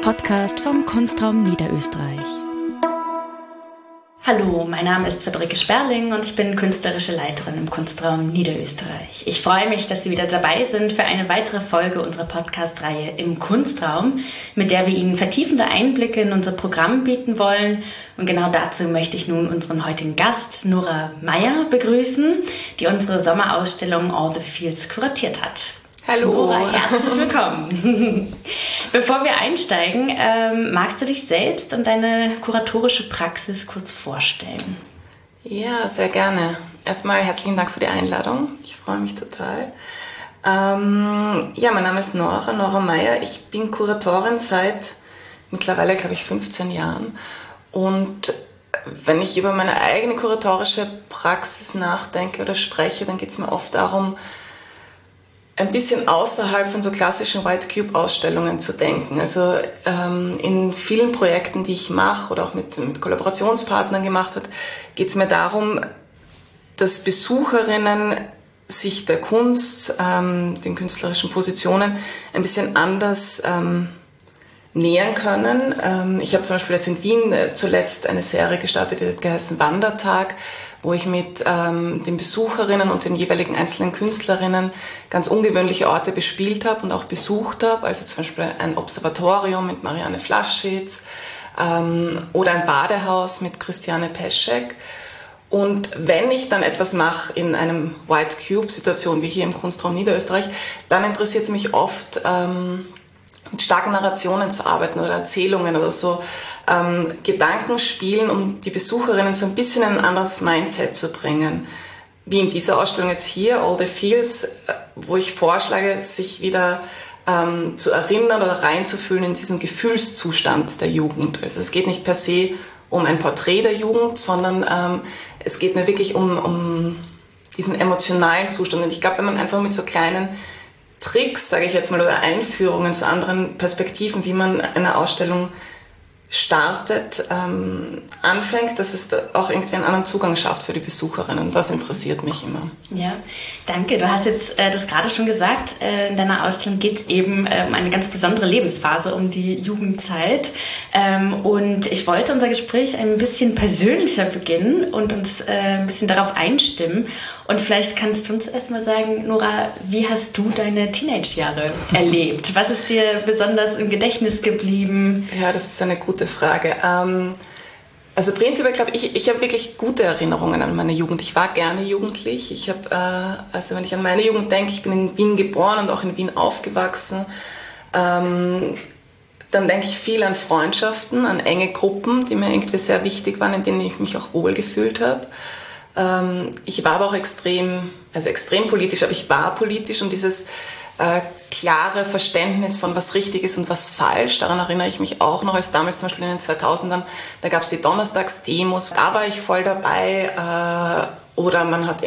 Podcast vom Kunstraum Niederösterreich. Hallo, mein Name ist Friederike Sperling und ich bin künstlerische Leiterin im Kunstraum Niederösterreich. Ich freue mich, dass Sie wieder dabei sind für eine weitere Folge unserer Podcast-Reihe im Kunstraum, mit der wir Ihnen vertiefende Einblicke in unser Programm bieten wollen. Und genau dazu möchte ich nun unseren heutigen Gast, Nora Meyer, begrüßen, die unsere Sommerausstellung All the Fields kuratiert hat. Hallo. Nora, herzlich willkommen. Bevor wir einsteigen, magst du dich selbst und deine kuratorische Praxis kurz vorstellen? Ja, sehr gerne. Erstmal herzlichen Dank für die Einladung. Ich freue mich total. Mein Name ist Nora Meyer. Ich bin Kuratorin seit mittlerweile, glaube ich, 15 Jahren. Und wenn ich über meine eigene kuratorische Praxis nachdenke oder spreche, dann geht es mir oft darum, ein bisschen außerhalb von so klassischen White Cube Ausstellungen zu denken. Also in vielen Projekten, die ich mache oder auch mit Kollaborationspartnern gemacht habe, geht es mir darum, dass Besucherinnen sich der Kunst, den künstlerischen Positionen ein bisschen anders nähern können. Ich habe zum Beispiel jetzt in Wien zuletzt eine Serie gestartet, die hat geheißen Wandertag, wo ich mit den Besucherinnen und den jeweiligen einzelnen Künstlerinnen ganz ungewöhnliche Orte bespielt habe und auch besucht habe. Also zum Beispiel ein Observatorium mit Marianne Flaschitz oder ein Badehaus mit Christiane Peschek. Und wenn ich dann etwas mache in einem White Cube-Situation wie hier im Kunstraum Niederösterreich, dann interessiert es mich oft, mit starken Narrationen zu arbeiten oder Erzählungen oder so, Gedankenspielen, um die Besucherinnen so ein bisschen in ein anderes Mindset zu bringen. Wie in dieser Ausstellung jetzt hier, All the Fields, wo ich vorschlage, sich wieder zu erinnern oder reinzufühlen in diesen Gefühlszustand der Jugend. Also es geht nicht per se um ein Porträt der Jugend, sondern es geht mir wirklich um diesen emotionalen Zustand. Und ich glaube, wenn man einfach mit so kleinen Tricks, sage ich jetzt mal, oder Einführungen zu anderen Perspektiven, wie man eine Ausstellung startet, anfängt, dass es auch irgendwie einen anderen Zugang schafft für die Besucherinnen. Und das interessiert mich immer. Ja, danke. Du hast jetzt das gerade schon gesagt. In deiner Ausstellung geht es eben um eine ganz besondere Lebensphase, um die Jugendzeit. Und ich wollte unser Gespräch ein bisschen persönlicher beginnen und uns ein bisschen darauf einstimmen. Und vielleicht kannst du uns erstmal sagen, Nora, wie hast du deine Teenage-Jahre erlebt? Was ist dir besonders im Gedächtnis geblieben? Ja, das ist eine gute Frage. Also prinzipiell glaube ich habe wirklich gute Erinnerungen an meine Jugend. Ich war gerne jugendlich. Ich habe, also wenn ich an meine Jugend denke, ich bin in Wien geboren und auch in Wien aufgewachsen. Dann denke ich viel an Freundschaften, an enge Gruppen, die mir irgendwie sehr wichtig waren, in denen ich mich auch wohlgefühlt habe. Ich war aber auch extrem politisch, aber ich war politisch und dieses klare Verständnis von was richtig ist und was falsch, daran erinnere ich mich auch noch, als damals zum Beispiel in den 2000ern, da gab es die Donnerstagsdemos, da war ich voll dabei, oder man hat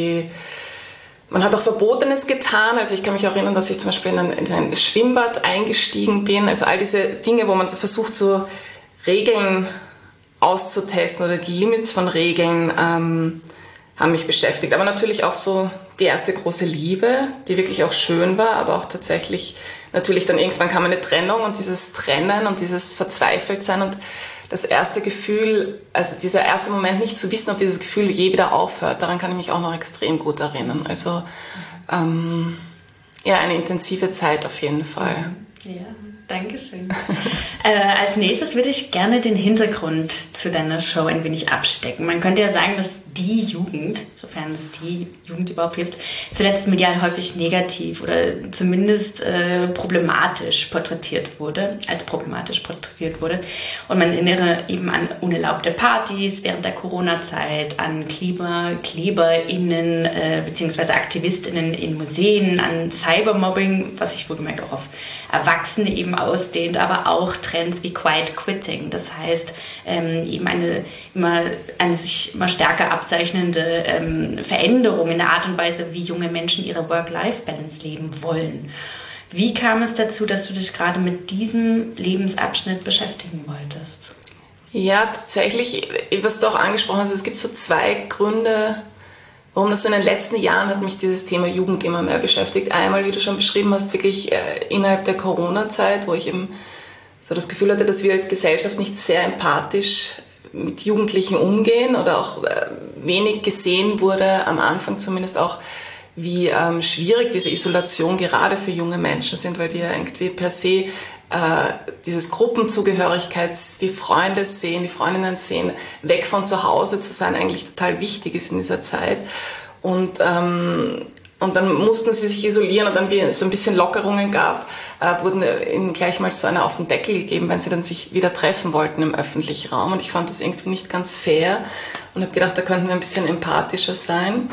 auch Verbotenes getan, also ich kann mich auch erinnern, dass ich zum Beispiel in ein Schwimmbad eingestiegen bin, also all diese Dinge, wo man so versucht, so Regeln auszutesten oder die Limits von Regeln haben mich beschäftigt. Aber natürlich auch so die erste große Liebe, die wirklich auch schön war, aber auch tatsächlich natürlich dann irgendwann kam eine Trennung und dieses Trennen und dieses Verzweifeltsein und das erste Gefühl, also dieser erste Moment nicht zu wissen, ob dieses Gefühl je wieder aufhört, daran kann ich mich auch noch extrem gut erinnern. Also eine intensive Zeit auf jeden Fall. Ja. Dankeschön. Als nächstes würde ich gerne den Hintergrund zu deiner Show ein wenig abstecken. Man könnte ja sagen, dass die Jugend, sofern es die Jugend überhaupt gibt, zuletzt medial häufig negativ oder zumindest problematisch porträtiert wurde. Und man erinnere eben an unerlaubte Partys während der Corona-Zeit, an KleberInnen bzw. AktivistInnen in Museen, an Cybermobbing, was sich wohlgemerkt auch auf Erwachsene eben ausdehnt, aber auch Trends wie Quiet Quitting. Das heißt, eben eine sich immer stärker abzeichnende Veränderung in der Art und Weise, wie junge Menschen ihre Work-Life-Balance leben wollen. Wie kam es dazu, dass du dich gerade mit diesem Lebensabschnitt beschäftigen wolltest? Ja, tatsächlich, was du auch angesprochen hast, es gibt so zwei Gründe, warum das so in den letzten Jahren hat mich dieses Thema Jugend immer mehr beschäftigt. Einmal, wie du schon beschrieben hast, wirklich innerhalb der Corona-Zeit, wo ich eben so das Gefühl hatte, dass wir als Gesellschaft nicht sehr empathisch mit Jugendlichen umgehen oder auch wenig gesehen wurde, am Anfang zumindest auch, wie schwierig diese Isolation gerade für junge Menschen sind, weil die ja irgendwie per se dieses Gruppenzugehörigkeits, die Freunde sehen, die Freundinnen sehen, weg von zu Hause zu sein, eigentlich total wichtig ist in dieser Zeit. Und dann mussten sie sich isolieren und dann, wie es so ein bisschen Lockerungen gab, wurden ihnen gleich mal so eine auf den Deckel gegeben, wenn sie dann sich wieder treffen wollten im öffentlichen Raum. Und ich fand das irgendwie nicht ganz fair und habe gedacht, da könnten wir ein bisschen empathischer sein.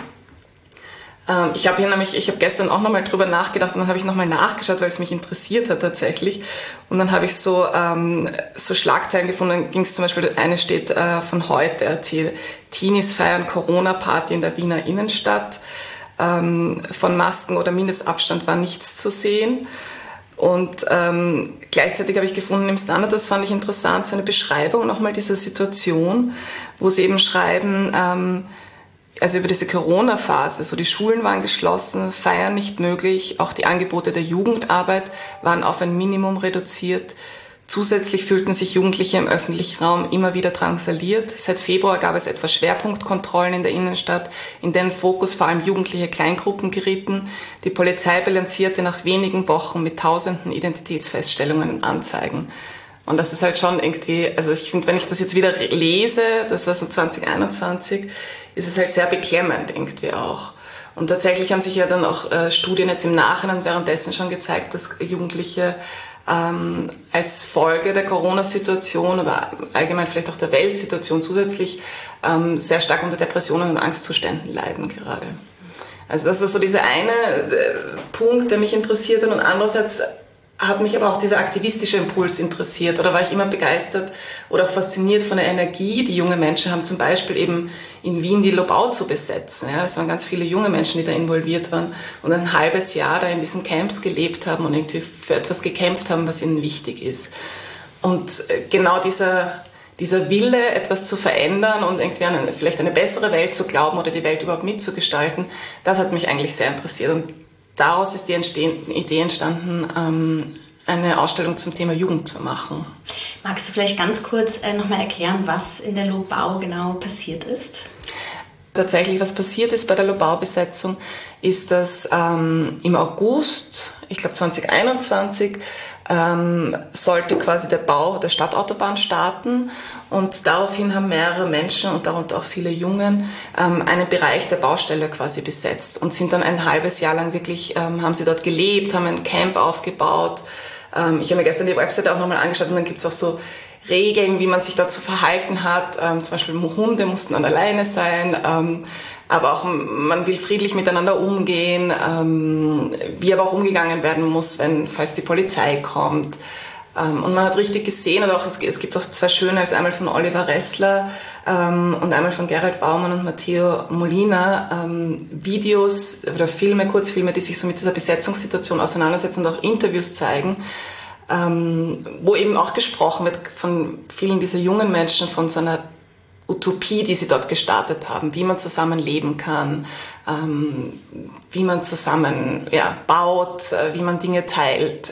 Ich habe gestern auch nochmal drüber nachgedacht und dann habe ich nochmal nachgeschaut, weil es mich interessiert hat tatsächlich. Und dann habe ich so Schlagzeilen gefunden, dann ging es zum Beispiel, eine steht von heute, Teenies feiern Corona-Party in der Wiener Innenstadt. Von Masken oder Mindestabstand war nichts zu sehen. Und gleichzeitig habe ich gefunden im Standard, das fand ich interessant, so eine Beschreibung nochmal dieser Situation, wo sie eben schreiben, also über diese Corona-Phase, so die Schulen waren geschlossen, Feiern nicht möglich, auch die Angebote der Jugendarbeit waren auf ein Minimum reduziert. Zusätzlich fühlten sich Jugendliche im öffentlichen Raum immer wieder drangsaliert. Seit Februar gab es etwa Schwerpunktkontrollen in der Innenstadt, in denen Fokus vor allem jugendliche Kleingruppen gerieten. Die Polizei bilanzierte nach wenigen Wochen mit tausenden Identitätsfeststellungen und Anzeigen. Und das ist halt schon irgendwie, also ich finde, wenn ich das jetzt wieder lese, das war so 2021, ist es halt sehr beklemmend irgendwie auch. Und tatsächlich haben sich ja dann auch Studien jetzt im Nachhinein währenddessen schon gezeigt, dass Jugendliche als Folge der Corona-Situation oder allgemein vielleicht auch der Weltsituation zusätzlich sehr stark unter Depressionen und Angstzuständen leiden gerade. Also das ist so dieser eine Punkt, der mich interessiert hat und andererseits hat mich aber auch dieser aktivistische Impuls interessiert oder war ich immer begeistert oder auch fasziniert von der Energie, die junge Menschen haben, zum Beispiel eben in Wien die Lobau zu besetzen. Ja, das waren ganz viele junge Menschen, die da involviert waren und ein halbes Jahr da in diesen Camps gelebt haben und irgendwie für etwas gekämpft haben, was ihnen wichtig ist. Und genau dieser Wille, etwas zu verändern und irgendwie an vielleicht eine bessere Welt zu glauben oder die Welt überhaupt mitzugestalten, das hat mich eigentlich sehr interessiert. Und daraus ist die Idee entstanden, eine Ausstellung zum Thema Jugend zu machen. Magst du vielleicht ganz kurz nochmal erklären, was in der Lobau genau passiert ist? Tatsächlich, was passiert ist bei der Lobau-Besetzung, ist, dass im August, ich glaube 2021, sollte quasi der Bau der Stadtautobahn starten und daraufhin haben mehrere Menschen und darunter auch viele Jungen einen Bereich der Baustelle quasi besetzt und sind dann ein halbes Jahr lang wirklich, haben sie dort gelebt, haben ein Camp aufgebaut. Ich habe mir gestern die Webseite auch nochmal angeschaut und dann gibt es auch so Regeln, wie man sich dazu verhalten hat. Zum Beispiel Hunde mussten an der Leine sein, aber auch man will friedlich miteinander umgehen, wie aber auch umgegangen werden muss, falls die Polizei kommt. Und man hat richtig gesehen, oder auch es gibt auch zwei schöne, also einmal von Oliver Ressler und einmal von Gerald Baumann und Matteo Molina, Videos oder Filme, Kurzfilme, die sich so mit dieser Besetzungssituation auseinandersetzen und auch Interviews zeigen, wo eben auch gesprochen wird von vielen dieser jungen Menschen von so einer Utopie, die sie dort gestartet haben, wie man zusammen leben kann, wie man zusammen baut, wie man Dinge teilt.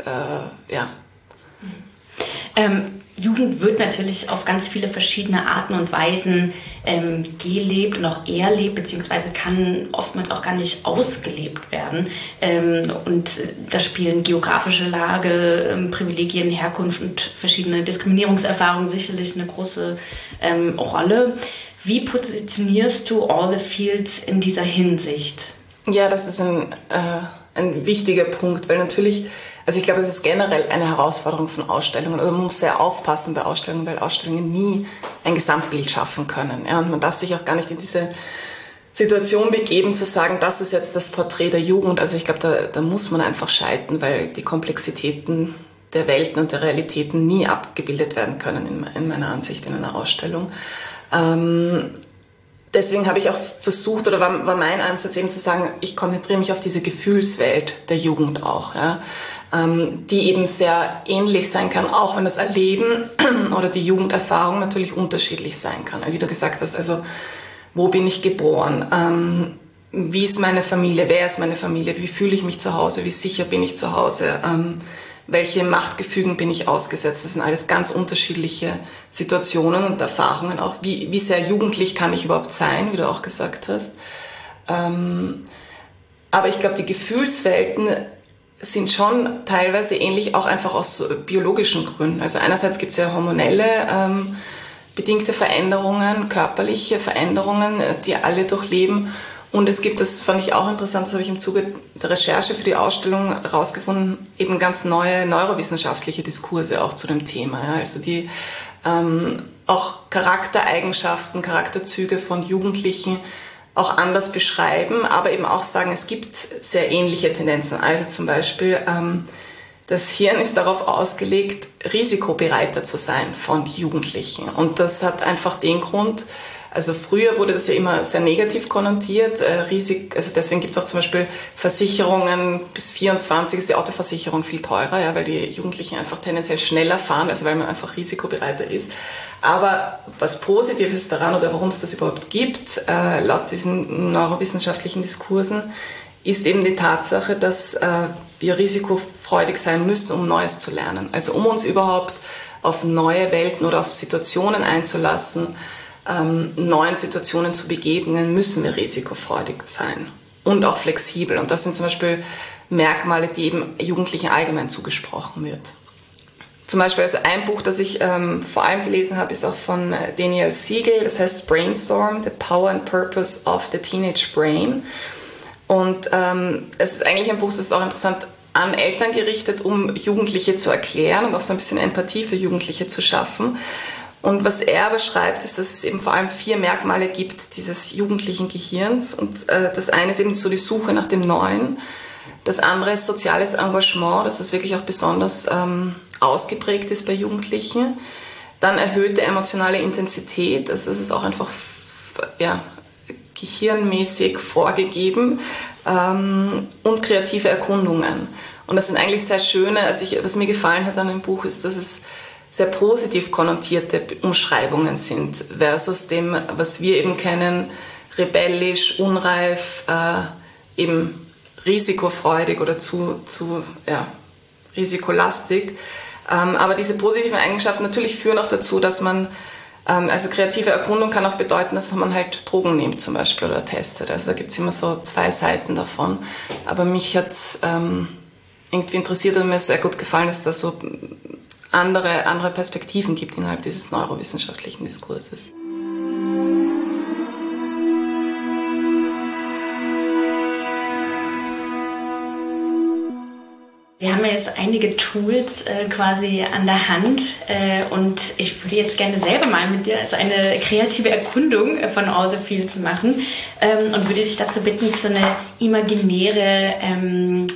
Jugend wird natürlich auf ganz viele verschiedene Arten und Weisen gelebt und auch erlebt, beziehungsweise kann oftmals auch gar nicht ausgelebt werden. Und da spielen geografische Lage, Privilegien, Herkunft und verschiedene Diskriminierungserfahrungen sicherlich eine große Rolle. Wie positionierst du All the Fields in dieser Hinsicht? Ja, das ist ein wichtiger Punkt, weil natürlich, also ich glaube, es ist generell eine Herausforderung von Ausstellungen. Also man muss sehr aufpassen bei Ausstellungen, weil Ausstellungen nie ein Gesamtbild schaffen können. Ja, und man darf sich auch gar nicht in diese Situation begeben, zu sagen, das ist jetzt das Porträt der Jugend. Also ich glaube, da muss man einfach scheitern, weil die Komplexitäten der Welten und der Realitäten nie abgebildet werden können, in meiner Ansicht, in einer Ausstellung. Deswegen habe ich auch versucht, oder war mein Ansatz eben zu sagen, ich konzentriere mich auf diese Gefühlswelt der Jugend auch, ja, die eben sehr ähnlich sein kann, auch wenn das Erleben oder die Jugenderfahrung natürlich unterschiedlich sein kann. Wie du gesagt hast, also wo bin ich geboren, wie ist meine Familie, wer ist meine Familie, wie fühle ich mich zu Hause, wie sicher bin ich zu Hause, welche Machtgefügen bin ich ausgesetzt. Das sind alles ganz unterschiedliche Situationen und Erfahrungen auch. Wie sehr jugendlich kann ich überhaupt sein, wie du auch gesagt hast. Aber ich glaube, die Gefühlswelten sind schon teilweise ähnlich, auch einfach aus biologischen Gründen. Also einerseits gibt es ja hormonelle bedingte Veränderungen, körperliche Veränderungen, die alle durchleben. Und es gibt, das fand ich auch interessant, das habe ich im Zuge der Recherche für die Ausstellung herausgefunden, eben ganz neue neurowissenschaftliche Diskurse auch zu dem Thema. Ja. Also die auch Charaktereigenschaften, Charakterzüge von Jugendlichen auch anders beschreiben, aber eben auch sagen, es gibt sehr ähnliche Tendenzen. Also zum Beispiel, das Hirn ist darauf ausgelegt, risikobereiter zu sein von Jugendlichen. Und das hat einfach den Grund, also früher wurde das ja immer sehr negativ konnotiert, also deswegen gibt es auch zum Beispiel Versicherungen, bis 24 ist die Autoversicherung viel teurer, ja, weil die Jugendlichen einfach tendenziell schneller fahren, also weil man einfach risikobereiter ist. Aber was positiv ist daran oder warum es das überhaupt gibt, laut diesen neurowissenschaftlichen Diskursen, ist eben die Tatsache, dass wir risikofreudig sein müssen, um Neues zu lernen. Also um uns überhaupt auf neue Welten oder auf Situationen einzulassen, neuen Situationen zu begegnen, müssen wir risikofreudig sein und auch flexibel. Und das sind zum Beispiel Merkmale, die eben Jugendlichen allgemein zugesprochen wird. Zum Beispiel, also ein Buch, das ich vor allem gelesen habe, ist auch von Daniel Siegel, das heißt Brainstorm, The Power and Purpose of the Teenage Brain. Und es ist eigentlich ein Buch, das ist auch interessant an Eltern gerichtet, um Jugendliche zu erklären und auch so ein bisschen Empathie für Jugendliche zu schaffen. Und was er beschreibt, ist, dass es eben vor allem 4 Merkmale gibt dieses jugendlichen Gehirns. Und das eine ist eben so die Suche nach dem Neuen. Das andere ist soziales Engagement, dass das wirklich auch besonders ausgeprägt ist bei Jugendlichen. Dann erhöhte emotionale Intensität, also das ist auch einfach gehirnmäßig vorgegeben, und kreative Erkundungen. Und das sind eigentlich sehr schöne, was mir gefallen hat an dem Buch, ist, dass es sehr positiv konnotierte Umschreibungen sind, versus dem, was wir eben kennen, rebellisch, unreif, eben risikofreudig oder zu risikolastig. Aber diese positiven Eigenschaften natürlich führen auch dazu, dass man, also kreative Erkundung kann auch bedeuten, dass man halt Drogen nimmt zum Beispiel oder testet. Also da gibt es immer so 2 Seiten davon. Aber mich hat es irgendwie interessiert und mir ist sehr gut gefallen, dass es da so andere Perspektiven gibt innerhalb dieses neurowissenschaftlichen Diskurses. Wir haben ja jetzt einige Tools quasi an der Hand und ich würde jetzt gerne selber mal mit dir also eine kreative Erkundung von All the Fields machen und würde dich dazu bitten, so einen imaginären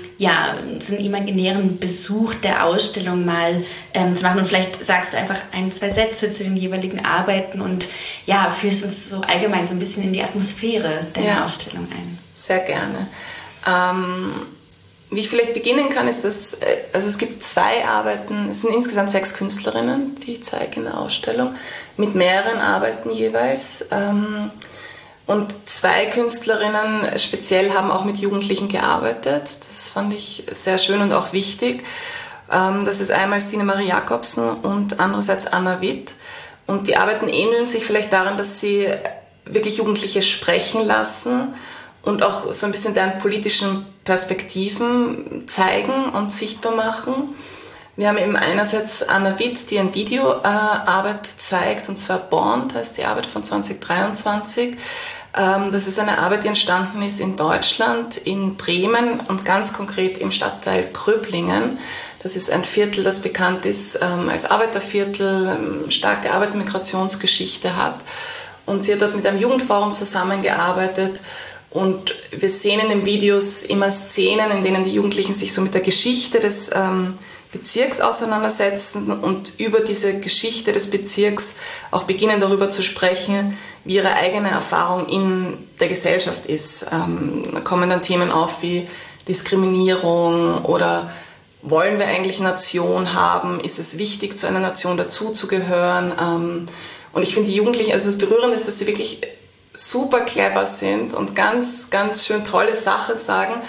Besuch der Ausstellung mal zu machen. Und vielleicht sagst du einfach 1, 2 Sätze zu den jeweiligen Arbeiten und ja, führst uns so allgemein so ein bisschen in die Atmosphäre der Ausstellung ein. Sehr gerne. Wie ich vielleicht beginnen kann, ist, dass also es gibt 2 Arbeiten, es sind insgesamt 6 Künstlerinnen, die ich zeige in der Ausstellung, mit mehreren Arbeiten jeweils. Und 2 Künstlerinnen speziell haben auch mit Jugendlichen gearbeitet. Das fand ich sehr schön und auch wichtig. Das ist einmal Stine Marie Jacobsen und andererseits Anna Witt. Und die Arbeiten ähneln sich vielleicht daran, dass sie wirklich Jugendliche sprechen lassen und auch so ein bisschen deren politischen Perspektiven zeigen und sichtbar machen. Wir haben eben einerseits Anna Witt, die ein Videoarbeit zeigt, und zwar Bond heißt die Arbeit von 2023. Das ist eine Arbeit, die entstanden ist in Deutschland, in Bremen und ganz konkret im Stadtteil Kröblingen. Das ist ein Viertel, das bekannt ist als Arbeiterviertel, starke Arbeitsmigrationsgeschichte hat. Und sie hat dort mit einem Jugendforum zusammengearbeitet. Und wir sehen in den Videos immer Szenen, in denen die Jugendlichen sich so mit der Geschichte des Bezirks auseinandersetzen und über diese Geschichte des Bezirks auch beginnen darüber zu sprechen, wie ihre eigene Erfahrung in der Gesellschaft ist. Da kommen dann Themen auf wie Diskriminierung oder wollen wir eigentlich Nation haben? Ist es wichtig, zu einer Nation dazuzugehören? Und ich finde die Jugendlichen, also das Berührende ist, dass sie wirklich super clever sind und ganz, ganz schön tolle Sachen sagen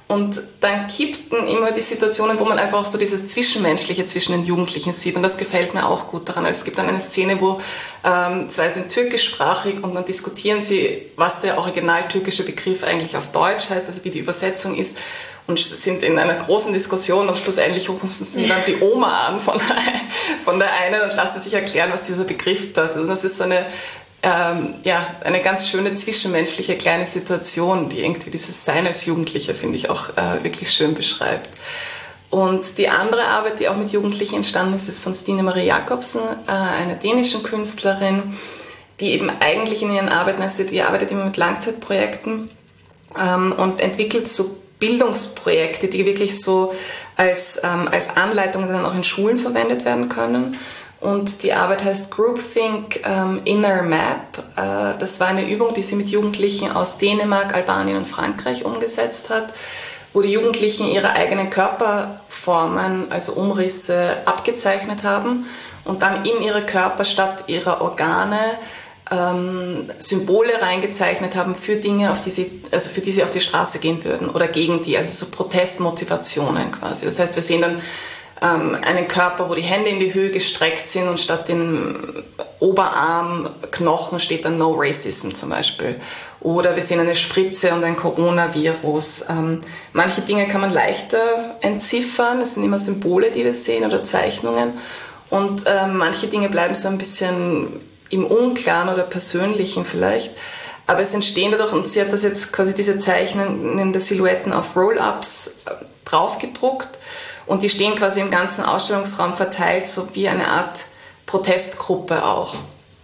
Und dann kippten immer die Situationen, wo man einfach so dieses Zwischenmenschliche zwischen den Jugendlichen sieht. Und das gefällt mir auch gut daran. Also es gibt dann eine Szene, wo zwei sind türkischsprachig und dann diskutieren sie, was der original türkische Begriff eigentlich auf Deutsch heißt, also wie die Übersetzung ist. Und sind in einer großen Diskussion und schlussendlich rufen sie dann die Oma an von der einen und lassen sich erklären, was dieser Begriff bedeutet. Und das ist so eine ganz schöne zwischenmenschliche kleine Situation, die irgendwie dieses Sein als Jugendlicher, finde ich, auch wirklich schön beschreibt. Und die andere Arbeit, die auch mit Jugendlichen entstanden ist, ist von Stine Marie Jacobsen, einer dänischen Künstlerin, die eben eigentlich in ihren Arbeiten, also die arbeitet immer mit Langzeitprojekten und entwickelt so Bildungsprojekte, die wirklich so als Anleitungen dann auch in Schulen verwendet werden können. Und die Arbeit heißt Groupthink Inner Map. Das war eine Übung, die sie mit Jugendlichen aus Dänemark, Albanien und Frankreich umgesetzt hat, wo die Jugendlichen ihre eigenen Körperformen, also Umrisse, abgezeichnet haben und dann in ihre Körper statt ihrer Organe Symbole reingezeichnet haben für Dinge, für die sie auf die Straße gehen würden oder gegen die, also so Protestmotivationen quasi. Das heißt, wir sehen dann einen Körper, wo die Hände in die Höhe gestreckt sind und statt den Oberarmknochen steht dann No Racism zum Beispiel. Oder wir sehen eine Spritze und ein Coronavirus. Manche Dinge kann man leichter entziffern, es sind immer Symbole, die wir sehen oder Zeichnungen. Und manche Dinge bleiben so ein bisschen im Unklaren oder Persönlichen vielleicht. Aber es entstehen dadurch, und sie hat das jetzt quasi diese Zeichnungen der Silhouetten auf Roll-Ups draufgedruckt. Und die stehen quasi im ganzen Ausstellungsraum verteilt, so wie eine Art Protestgruppe auch.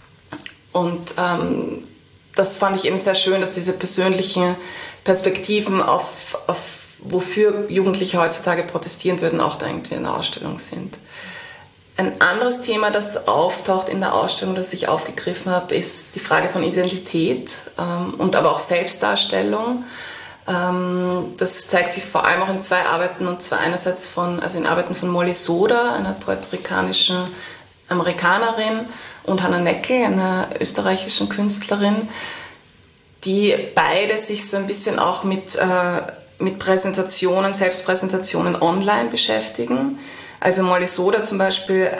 Und das fand ich eben sehr schön, dass diese persönlichen Perspektiven auf wofür Jugendliche heutzutage protestieren würden, auch da irgendwie in der Ausstellung sind. Ein anderes Thema, das auftaucht in der Ausstellung, das ich aufgegriffen habe, ist die Frage von Identität und aber auch Selbstdarstellung. Das zeigt sich vor allem auch in zwei Arbeiten, und zwar einerseits in Arbeiten von Molly Soda, einer puerto-ricanischen Amerikanerin, und Hannah Neckel, einer österreichischen Künstlerin, die beide sich so ein bisschen auch mit Präsentationen, Selbstpräsentationen online beschäftigen. Also Molly Soda zum Beispiel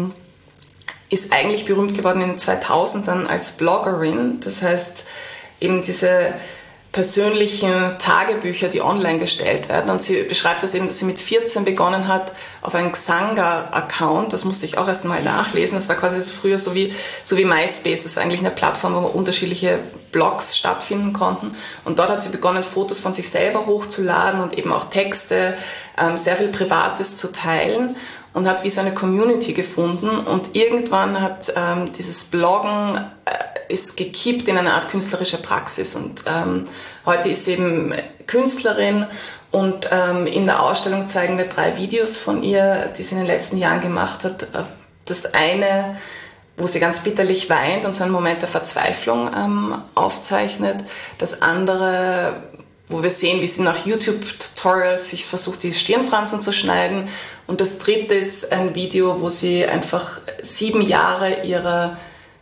ist eigentlich berühmt geworden in den 2000ern als Bloggerin. Das heißt, eben diese persönlichen Tagebücher, die online gestellt werden. Und sie beschreibt das eben, dass sie mit 14 begonnen hat auf einen Xanga-Account. Das musste ich auch erst mal nachlesen. Das war quasi so früher so wie MySpace. Das war eigentlich eine Plattform, wo unterschiedliche Blogs stattfinden konnten. Und dort hat sie begonnen, Fotos von sich selber hochzuladen und eben auch Texte, sehr viel Privates zu teilen. Und hat wie so eine Community gefunden. Und irgendwann hat dieses Bloggen ist gekippt in eine Art künstlerische Praxis. Und heute ist sie eben Künstlerin. Und in der Ausstellung zeigen wir 3 Videos von ihr, die sie in den letzten Jahren gemacht hat. Das eine, wo sie ganz bitterlich weint und so einen Moment der Verzweiflung aufzeichnet. Das andere, wo wir sehen, wie sie nach YouTube-Tutorials sich versucht, die Stirnfransen zu schneiden. Und das dritte ist ein Video, wo sie einfach 7 Jahre ihrer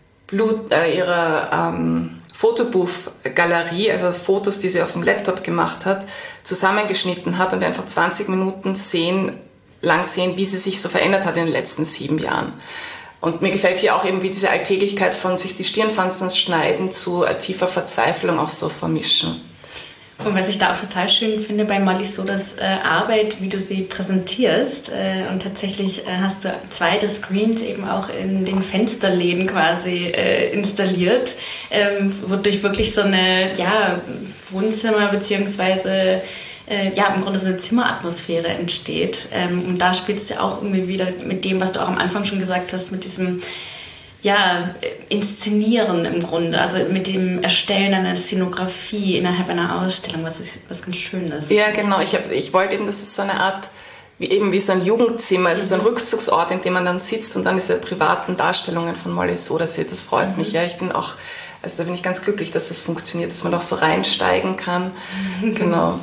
Fotobooth-Galerie, also Fotos, die sie auf dem Laptop gemacht hat, zusammengeschnitten hat und wir einfach 20 Minuten lang sehen, wie sie sich so verändert hat in den letzten 7 Jahren. Und mir gefällt hier auch eben, wie diese Alltäglichkeit von sich die Stirnfransen schneiden zu tiefer Verzweiflung auch so vermischen. Und was ich da auch total schön finde bei Molly Sodas Arbeit, wie du sie präsentierst. Und tatsächlich hast du 2 Screens eben auch in den Fensterläden quasi installiert, wodurch wirklich so eine Wohnzimmer beziehungsweise im Grunde so eine Zimmeratmosphäre entsteht. Und da spielt es ja auch irgendwie wieder mit dem, was du auch am Anfang schon gesagt hast, mit diesem Inszenieren im Grunde, also mit dem Erstellen einer Szenografie innerhalb einer Ausstellung, was ganz schön ist. Ja, genau. Ich wollte eben, dass es so eine Art, wie so ein Jugendzimmer, also so ein Rückzugsort, in dem man dann sitzt und dann diese privaten Darstellungen von Molly Soda sieht. Das freut mich. Ja, da bin ich ganz glücklich, dass das funktioniert, dass man auch so reinsteigen kann. Genau.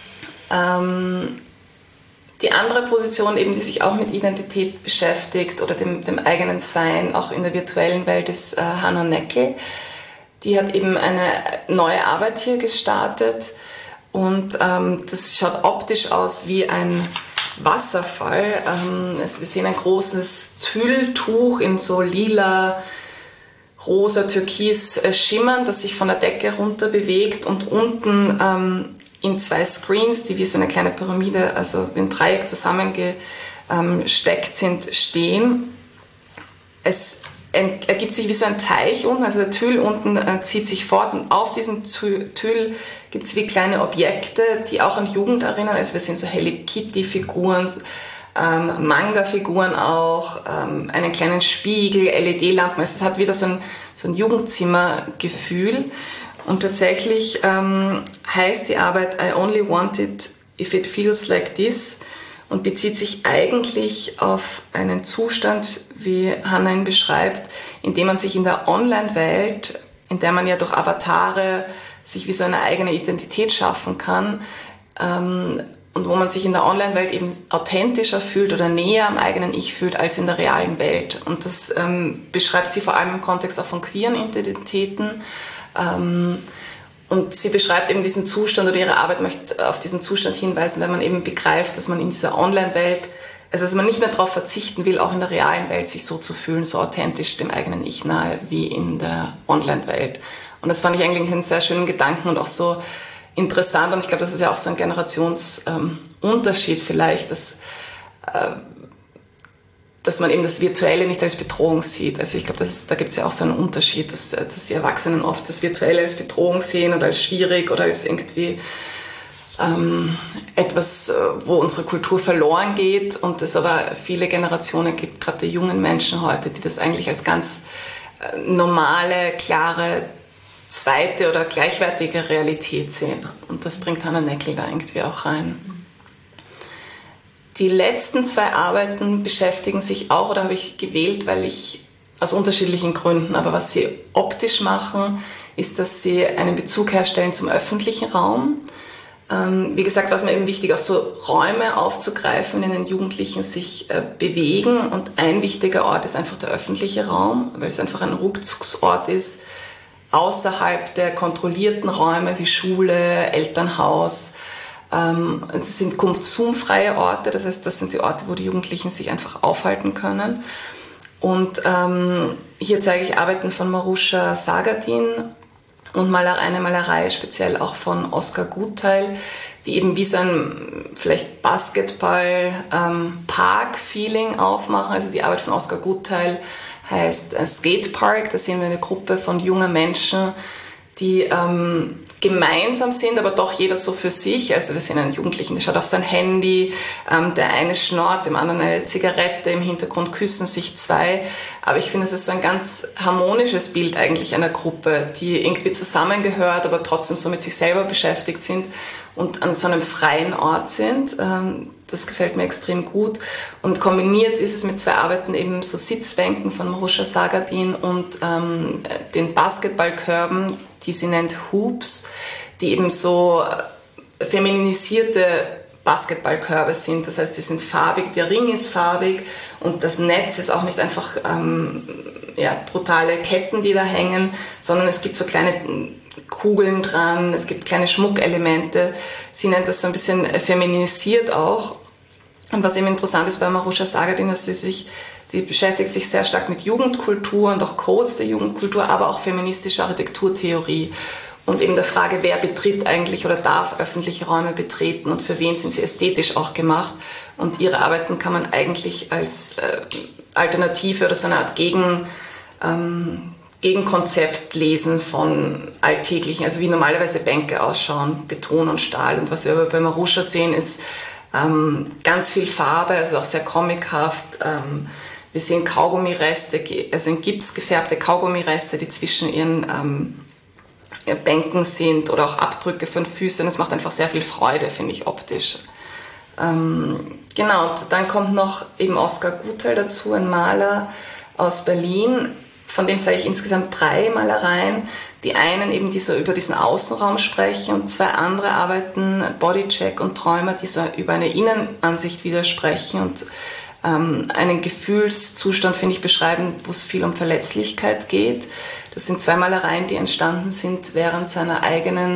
Die andere Position, eben, die sich auch mit Identität beschäftigt oder dem eigenen Sein, auch in der virtuellen Welt, ist Hannah Neckel. Die hat eben eine neue Arbeit hier gestartet Und das schaut optisch aus wie ein Wasserfall. Wir sehen ein großes Tülltuch in so lila, rosa, türkis schimmernd, das sich von der Decke runter bewegt und unten in 2 Screens, die wie so eine kleine Pyramide, also wie ein Dreieck zusammengesteckt sind, stehen. Es ergibt sich wie so ein Teich unten, also der Tüll unten zieht sich fort und auf diesem Tüll gibt es wie kleine Objekte, die auch an Jugend erinnern. Also wir sehen so Hello Kitty-Figuren, Manga-Figuren auch, einen kleinen Spiegel, LED-Lampen. Also es hat wieder so ein Jugendzimmer-Gefühl. Und tatsächlich heißt die Arbeit I only want it if it feels like this und bezieht sich eigentlich auf einen Zustand, wie Hannah ihn beschreibt, in dem man sich in der Online-Welt, in der man ja durch Avatare sich wie so eine eigene Identität schaffen kann, und wo man sich in der Online-Welt eben authentischer fühlt oder näher am eigenen Ich fühlt als in der realen Welt. Und das beschreibt sie vor allem im Kontext auch von queeren Identitäten. Und sie beschreibt eben diesen Zustand, oder ihre Arbeit möchte auf diesen Zustand hinweisen, wenn man eben begreift, dass man in dieser Online-Welt, also dass man nicht mehr darauf verzichten will, auch in der realen Welt sich so zu fühlen, so authentisch dem eigenen Ich nahe wie in der Online-Welt. Und das fand ich eigentlich einen sehr schönen Gedanken und auch so interessant. Und ich glaube, das ist ja auch so ein Generationsunterschied vielleicht, dass man eben das Virtuelle nicht als Bedrohung sieht. Also ich glaube, da gibt es ja auch so einen Unterschied, dass die Erwachsenen oft das Virtuelle als Bedrohung sehen oder als schwierig oder als irgendwie etwas, wo unsere Kultur verloren geht und es aber viele Generationen gibt, gerade die jungen Menschen heute, die das eigentlich als ganz normale, klare, zweite oder gleichwertige Realität sehen. Und das bringt Hannah Neckel da irgendwie auch rein. Die letzten 2 Arbeiten beschäftigen sich auch, oder habe ich gewählt, weil ich aus unterschiedlichen Gründen, aber was sie optisch machen, ist, dass sie einen Bezug herstellen zum öffentlichen Raum. Wie gesagt, war es mir eben wichtig, auch so Räume aufzugreifen, in denen Jugendlichen sich bewegen. Und ein wichtiger Ort ist einfach der öffentliche Raum, weil es einfach ein Rückzugsort ist, außerhalb der kontrollierten Räume wie Schule, Elternhaus. Es sind konsumfreie Orte, das heißt, das sind die Orte, wo die Jugendlichen sich einfach aufhalten können. Und hier zeige ich Arbeiten von Marusha Sagadin und eine Malerei speziell auch von Oskar Gutteil, die eben wie so ein vielleicht Basketball-Park-Feeling aufmachen. Also die Arbeit von Oskar Gutteil heißt Skatepark. Da sehen wir eine Gruppe von jungen Menschen, die gemeinsam sind, aber doch jeder so für sich. Also wir sehen einen Jugendlichen, der schaut auf sein Handy, der eine schnort, dem anderen eine Zigarette, im Hintergrund küssen sich 2. Aber ich finde, es ist so ein ganz harmonisches Bild eigentlich einer Gruppe, die irgendwie zusammengehört, aber trotzdem so mit sich selber beschäftigt sind und an so einem freien Ort sind. Das gefällt mir extrem gut. Und kombiniert ist es mit 2 Arbeiten eben so Sitzbänken von Marusha Sagadin und den Basketballkörben, die sie nennt Hoops, die eben so feminisierte Basketballkörbe sind. Das heißt, die sind farbig, der Ring ist farbig und das Netz ist auch nicht einfach brutale Ketten, die da hängen, sondern es gibt so kleine Kugeln dran, es gibt kleine Schmuckelemente. Sie nennt das so ein bisschen feminisiert auch. Und was eben interessant ist bei Marusha Sagadin, dass die beschäftigt sich sehr stark mit Jugendkultur und auch Codes der Jugendkultur, aber auch feministischer Architekturtheorie und eben der Frage, wer betritt eigentlich oder darf öffentliche Räume betreten und für wen sind sie ästhetisch auch gemacht. Und ihre Arbeiten kann man eigentlich als Alternative oder so eine Art Gegenkonzept lesen von alltäglichen, also wie normalerweise Bänke ausschauen, Beton und Stahl. Und was wir aber bei Marusha sehen, ist ganz viel Farbe, also auch sehr comichaft. Wir sehen Kaugummireste, also in Gips gefärbte Kaugummireste, die zwischen ihren Bänken sind oder auch Abdrücke von Füßen. Das macht einfach sehr viel Freude, finde ich, optisch. Genau, und dann kommt noch eben Oskar Gutteil dazu, ein Maler aus Berlin. Von dem zeige ich insgesamt 3 Malereien. Die einen eben, die so über diesen Außenraum sprechen und 2 andere Arbeiten, Bodycheck und Träumer, die so über eine Innenansicht widersprechen und einen Gefühlszustand, finde ich, beschreiben, wo es viel um Verletzlichkeit geht. Das sind 2 Malereien, die entstanden sind während seiner eigenen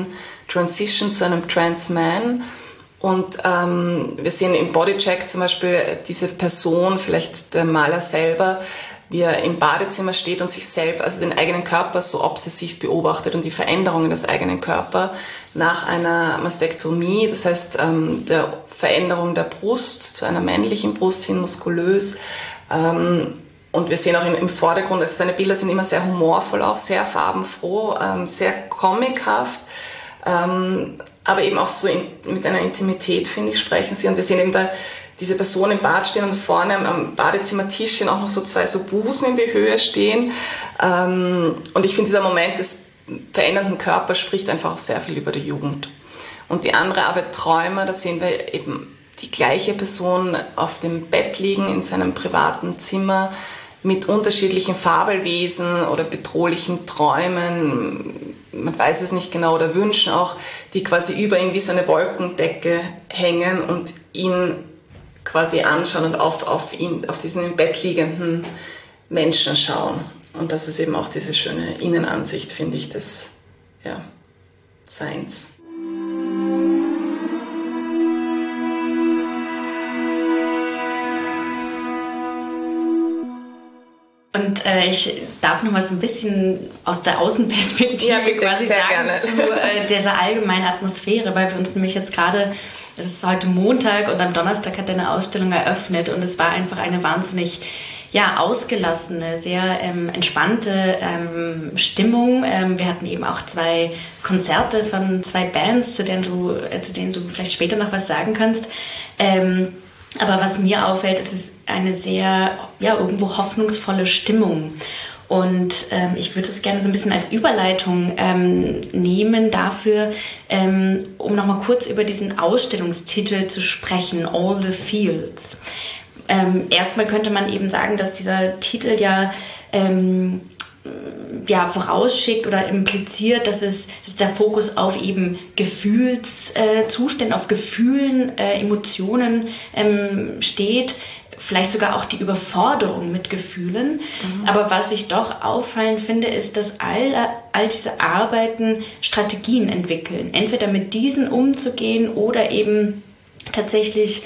Transition zu einem Trans-Man. Und wir sehen im Bodycheck zum Beispiel diese Person, vielleicht der Maler selber, wie er im Badezimmer steht und sich selbst, also den eigenen Körper so obsessiv beobachtet und die Veränderungen des eigenen Körpers nach einer Mastektomie, das heißt der Veränderung der Brust zu einer männlichen Brust hin, muskulös. Und wir sehen auch im Vordergrund, also seine Bilder sind immer sehr humorvoll, auch sehr farbenfroh, sehr comichaft, aber eben auch so mit einer Intimität, finde ich, sprechen sie. Und wir sehen eben da diese Person im Bad stehen und vorne am Badezimmertischchen auch noch so zwei so Busen in die Höhe stehen. Und ich finde, dieser Moment des verändernden Körpers spricht einfach auch sehr viel über die Jugend. Und die andere Arbeit Träumer, da sehen wir eben die gleiche Person auf dem Bett liegen in seinem privaten Zimmer mit unterschiedlichen Fabelwesen oder bedrohlichen Träumen, man weiß es nicht genau, oder Wünschen auch, die quasi über ihn wie so eine Wolkendecke hängen und ihn quasi anschauen und auf ihn, auf diesen im Bett liegenden Menschen schauen. Und das ist eben auch diese schöne Innenansicht, finde ich, des Seins. Und ich darf noch mal so ein bisschen aus der Außenperspektive quasi sehr sagen gerne. zu dieser allgemeinen Atmosphäre, weil wir uns nämlich jetzt gerade, es ist heute Montag und am Donnerstag hat er eine Ausstellung eröffnet und es war einfach eine wahnsinnig ausgelassene, sehr entspannte Stimmung. Wir hatten eben auch 2 Konzerte von 2 Bands, zu denen du vielleicht später noch was sagen kannst. Aber was mir auffällt, es ist eine sehr, irgendwo hoffnungsvolle Stimmung. Und ich würde es gerne so ein bisschen als Überleitung nehmen dafür, um nochmal kurz über diesen Ausstellungstitel zu sprechen, All the Fields. Erstmal könnte man eben sagen, dass dieser Titel vorausschickt oder impliziert, dass der Fokus auf eben Gefühlszuständen, auf Gefühlen, Emotionen steht, vielleicht sogar auch die Überforderung mit Gefühlen. Mhm. Aber was ich doch auffallend finde, ist, dass all diese Arbeiten Strategien entwickeln, entweder mit diesen umzugehen oder eben tatsächlich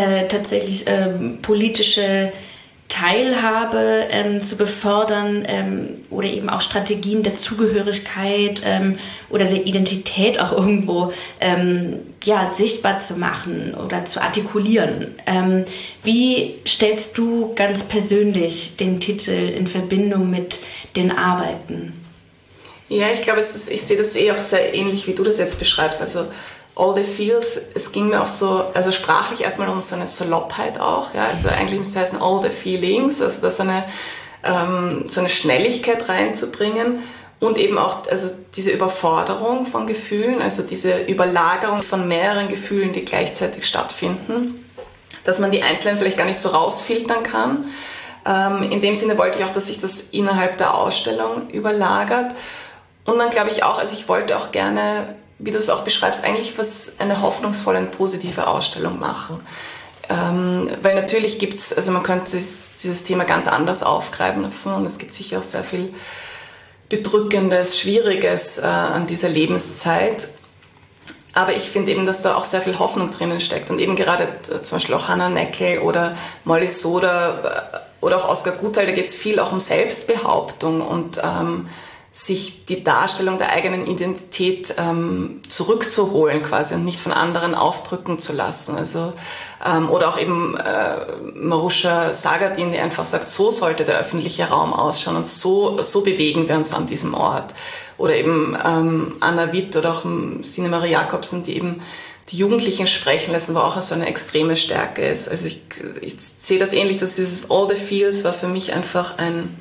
politische Teilhabe zu befördern oder eben auch Strategien der Zugehörigkeit oder der Identität auch irgendwo sichtbar zu machen oder zu artikulieren. Wie stellst du ganz persönlich den Titel in Verbindung mit den Arbeiten? Ja, ich glaube, ich sehe das auch sehr ähnlich, wie du das jetzt beschreibst. Also All the Feels, es ging mir auch so, also sprachlich erstmal um so eine Saloppheit auch, ja, also eigentlich müsste es heißen All the Feelings, also da so eine Schnelligkeit reinzubringen und eben auch also diese Überforderung von Gefühlen, also diese Überlagerung von mehreren Gefühlen, die gleichzeitig stattfinden, dass man die einzelnen vielleicht gar nicht so rausfiltern kann. In dem Sinne wollte ich auch, dass sich das innerhalb der Ausstellung überlagert. Und dann glaube ich auch, also ich wollte auch gerne, wie du es auch beschreibst, eigentlich eine hoffnungsvolle und positive Ausstellung machen. Weil natürlich gibt's, also man könnte dieses Thema ganz anders aufgreifen und es gibt sicher auch sehr viel Bedrückendes, Schwieriges an dieser Lebenszeit. Aber ich finde eben, dass da auch sehr viel Hoffnung drinnen steckt und eben gerade zum Beispiel auch Hannah Neckel oder Molly Soda oder auch Oskar Guthall, da geht es viel auch um Selbstbehauptung und sich die Darstellung der eigenen Identität zurückzuholen quasi und nicht von anderen aufdrücken zu lassen. Also, oder auch eben Marusha Sagadin, die einfach sagt, so sollte der öffentliche Raum ausschauen und so bewegen wir uns an diesem Ort. Oder eben Anna Witt oder auch Stine Marie Jacobsen, die eben die Jugendlichen sprechen lassen, wo auch so eine extreme Stärke ist. Also ich sehe das ähnlich, dass dieses All the Feels war für mich einfach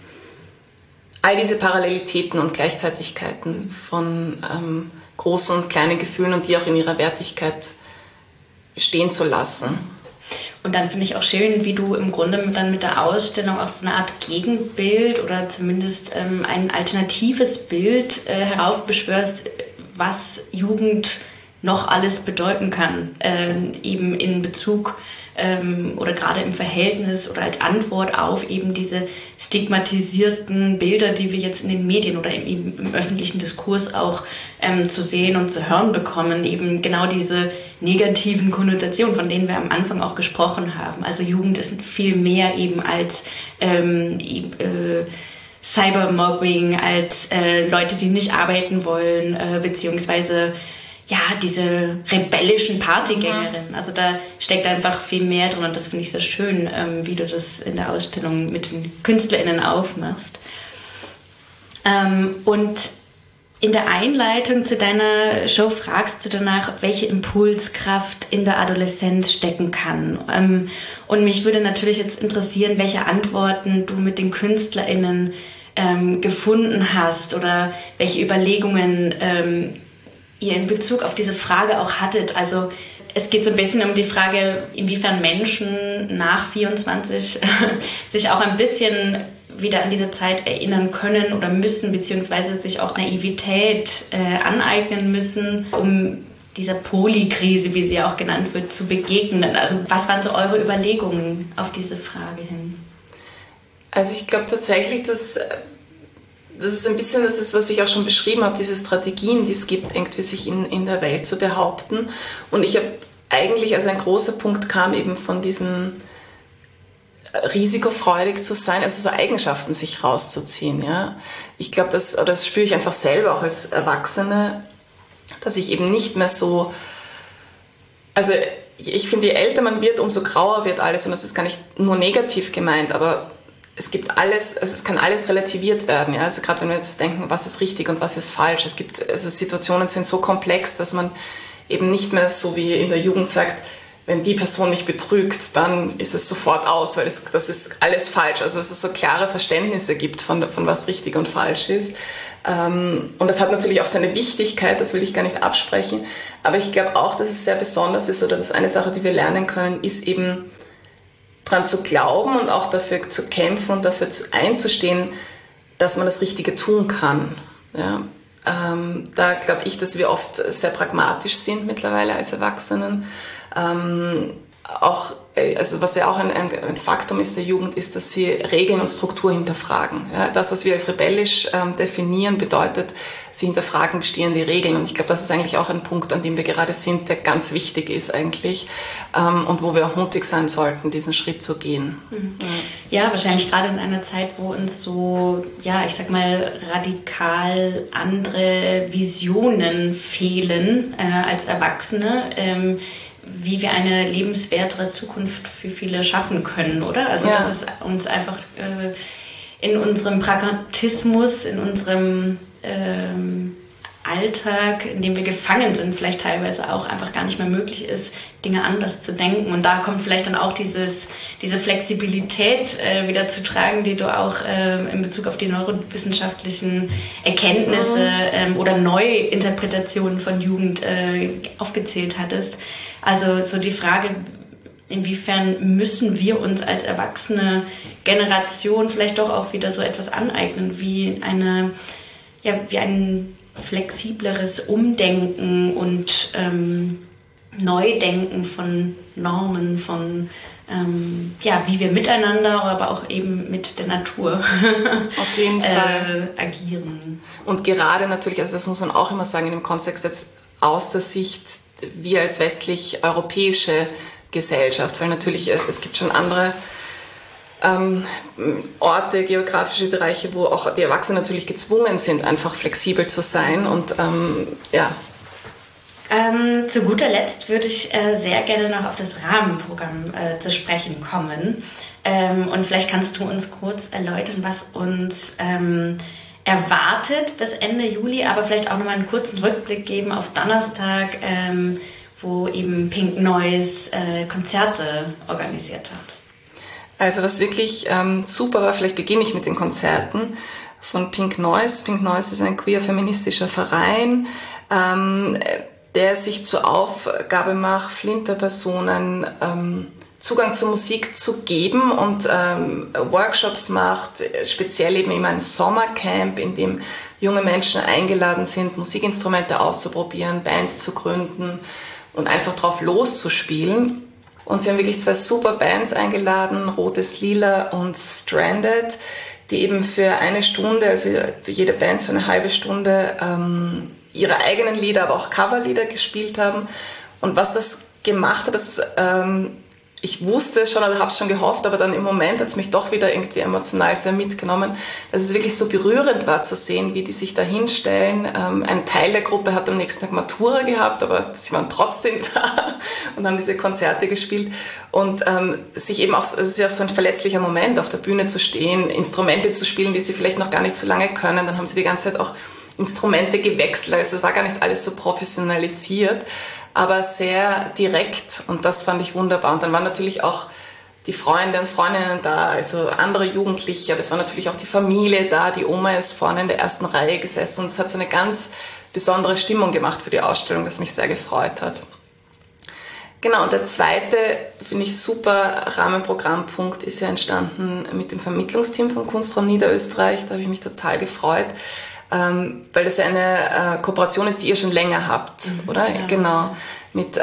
all diese Parallelitäten und Gleichzeitigkeiten von großen und kleinen Gefühlen und die auch in ihrer Wertigkeit stehen zu lassen. Und dann finde ich auch schön, wie du im Grunde dann mit der Ausstellung auch so eine Art Gegenbild oder zumindest ein alternatives Bild heraufbeschwörst, was Jugend noch alles bedeuten kann, eben in Bezug oder gerade im Verhältnis oder als Antwort auf eben diese stigmatisierten Bilder, die wir jetzt in den Medien oder im öffentlichen Diskurs auch zu sehen und zu hören bekommen, eben genau diese negativen Konnotationen, von denen wir am Anfang auch gesprochen haben. Also Jugend ist viel mehr eben als Cybermobbing, als Leute, die nicht arbeiten wollen, beziehungsweise ja, diese rebellischen Partygängerinnen. Also da steckt einfach viel mehr drin und das finde ich sehr schön, wie du das in der Ausstellung mit den KünstlerInnen aufmachst. Und in der Einleitung zu deiner Show fragst du danach, welche Impulskraft in der Adoleszenz stecken kann. Und mich würde natürlich jetzt interessieren, welche Antworten du mit den KünstlerInnen gefunden hast oder welche Überlegungen ihr in Bezug auf diese Frage auch hattet. Also es geht so ein bisschen um die Frage, inwiefern Menschen nach 24 sich auch ein bisschen wieder an diese Zeit erinnern können oder müssen, beziehungsweise sich auch Naivität aneignen müssen, um dieser Polykrise, wie sie ja auch genannt wird, zu begegnen. Also was waren so eure Überlegungen auf diese Frage hin? Also ich glaube tatsächlich, dass das ist ein bisschen, das ist, was ich auch schon beschrieben habe, diese Strategien, die es gibt, irgendwie sich in der Welt zu behaupten. Und ich habe eigentlich, also ein großer Punkt kam eben von diesem risikofreudig zu sein, also so Eigenschaften sich rauszuziehen. Ja. Ich glaube, das spüre ich einfach selber auch als Erwachsene, dass ich eben nicht mehr so, also ich finde, je älter man wird, umso grauer wird alles und das ist gar nicht nur negativ gemeint, aber es gibt alles, also es kann alles relativiert werden. Ja? Also gerade wenn wir jetzt denken, was ist richtig und was ist falsch. Also Situationen sind so komplex, dass man eben nicht mehr so wie in der Jugend sagt, wenn die Person mich betrügt, dann ist es sofort aus, weil das ist alles falsch. Also dass es so klare Verständnisse gibt von was richtig und falsch ist. Und das hat natürlich auch seine Wichtigkeit, das will ich gar nicht absprechen. Aber ich glaube auch, dass es sehr besonders ist oder dass eine Sache, die wir lernen können, ist eben dran zu glauben und auch dafür zu kämpfen und dafür einzustehen, dass man das Richtige tun kann. Ja? Da glaube ich, dass wir oft sehr pragmatisch sind mittlerweile als Erwachsenen. Auch, also was ja auch ein Faktum ist der Jugend, ist, dass sie Regeln und Struktur hinterfragen. Ja, das, was wir als rebellisch definieren, bedeutet, sie hinterfragen bestehende Regeln. Und ich glaube, das ist eigentlich auch ein Punkt, an dem wir gerade sind, der ganz wichtig ist eigentlich und wo wir auch mutig sein sollten, diesen Schritt zu gehen. Mhm. Ja, wahrscheinlich gerade in einer Zeit, wo uns so, ja, ich sag mal, radikal andere Visionen fehlen als Erwachsene, wie wir eine lebenswertere Zukunft für viele schaffen können, oder? Also ja. Dass es uns einfach in unserem Pragmatismus, in unserem Alltag, in dem wir gefangen sind, vielleicht teilweise auch einfach gar nicht mehr möglich ist, Dinge anders zu denken. Und da kommt vielleicht dann auch diese Flexibilität wieder zu tragen, die du auch in Bezug auf die neurowissenschaftlichen Erkenntnisse oder Neuinterpretationen von Jugend aufgezählt hattest. Also so die Frage, inwiefern müssen wir uns als erwachsene Generation vielleicht doch auch wieder so etwas aneignen, wie ein flexibleres Umdenken und Neudenken von Normen, von wie wir miteinander, aber auch eben mit der Natur auf jeden Fall agieren. Und gerade natürlich, also das muss man auch immer sagen, in dem Kontext jetzt aus der Sicht wir als westlich-europäische Gesellschaft, weil natürlich es gibt schon andere Orte, geografische Bereiche, wo auch die Erwachsenen natürlich gezwungen sind, einfach flexibel zu sein und ja. Zu guter Letzt würde ich sehr gerne noch auf das Rahmenprogramm zu sprechen kommen. Und vielleicht kannst du uns kurz erläutern, was uns erwartet bis Ende Juli, aber vielleicht auch nochmal einen kurzen Rückblick geben auf Donnerstag, wo eben Pink Noise Konzerte organisiert hat. Also was wirklich super war, vielleicht beginne ich mit den Konzerten von Pink Noise. Pink Noise ist ein queer-feministischer Verein, der sich zur Aufgabe macht, Flinterpersonen Zugang zur Musik zu geben und Workshops macht, speziell eben immer ein Sommercamp, in dem junge Menschen eingeladen sind, Musikinstrumente auszuprobieren, Bands zu gründen und einfach drauf loszuspielen. Und sie haben wirklich 2 super Bands eingeladen, Rotes Lila und Stranded, die eben für 1 Stunde, also für jede Band so eine halbe Stunde, ihre eigenen Lieder, aber auch Coverlieder gespielt haben. Und was das gemacht hat, das, ich wusste es schon oder habe es schon gehofft, aber dann im Moment hat es mich doch wieder irgendwie emotional sehr mitgenommen, dass es wirklich so berührend war zu sehen, wie die sich da hinstellen. Ein Teil der Gruppe hat am nächsten Tag Matura gehabt, aber sie waren trotzdem da und haben diese Konzerte gespielt. Und sich eben auch, es ist ja so ein verletzlicher Moment, auf der Bühne zu stehen, Instrumente zu spielen, die sie vielleicht noch gar nicht so lange können. Dann haben sie die ganze Zeit auch Instrumente gewechselt, also es war gar nicht alles so professionalisiert, aber sehr direkt und das fand ich wunderbar. Und dann waren natürlich auch die Freunde und Freundinnen da, also andere Jugendliche, aber es war natürlich auch die Familie da, die Oma ist vorne in der ersten Reihe gesessen und es hat so eine ganz besondere Stimmung gemacht für die Ausstellung, das mich sehr gefreut hat. Genau, und der zweite, finde ich, super Rahmenprogrammpunkt ist ja entstanden mit dem Vermittlungsteam von Kunstraum Niederösterreich, da habe ich mich total gefreut. Weil das ja eine Kooperation ist, die ihr schon länger habt, oder? Ja. Genau. Mit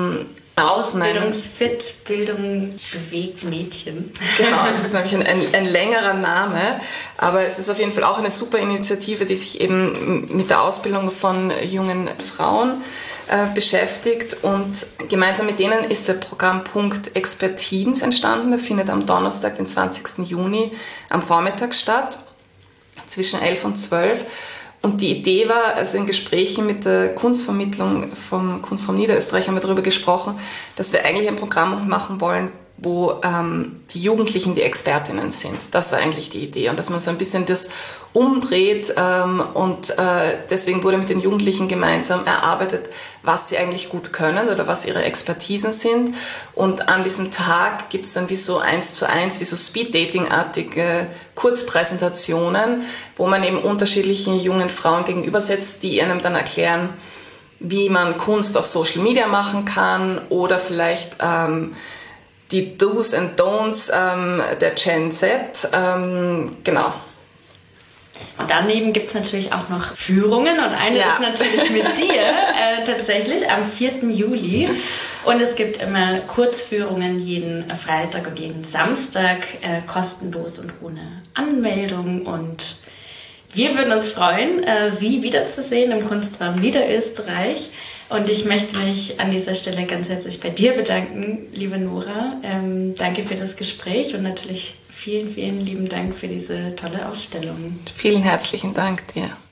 Ausbildungsfit, Bildung bewegt Mädchen. Genau, das ist nämlich ein längerer Name, aber es ist auf jeden Fall auch eine super Initiative, die sich eben mit der Ausbildung von jungen Frauen beschäftigt und gemeinsam mit denen ist der Programmpunkt Expertins entstanden. Der findet am Donnerstag, den 20. Juni am Vormittag statt, zwischen 11 und 12. Und die Idee war, also in Gesprächen mit der Kunstvermittlung vom Kunstraum Niederösterreich haben wir darüber gesprochen, dass wir eigentlich ein Programm machen wollen, wo die Jugendlichen die Expertinnen sind. Das war eigentlich die Idee. Und dass man so ein bisschen das umdreht und deswegen wurde mit den Jugendlichen gemeinsam erarbeitet, was sie eigentlich gut können oder was ihre Expertisen sind. Und an diesem Tag gibt es dann wie so 1:1, wie so Speed-Dating-artige Kurzpräsentationen, wo man eben unterschiedlichen jungen Frauen gegenübersetzt, die einem dann erklären, wie man Kunst auf Social Media machen kann oder vielleicht die Do's and Don'ts der Gen Z. Genau. Und daneben gibt es natürlich auch noch Führungen und eine ist natürlich mit dir tatsächlich am 4. Juli. Und es gibt immer Kurzführungen jeden Freitag und jeden Samstag kostenlos und ohne Anmeldung. Und wir würden uns freuen, Sie wiederzusehen im Kunstraum Niederösterreich. Und ich möchte mich an dieser Stelle ganz herzlich bei dir bedanken, liebe Nora. Danke für das Gespräch und natürlich vielen, vielen lieben Dank für diese tolle Ausstellung. Vielen herzlichen Dank dir.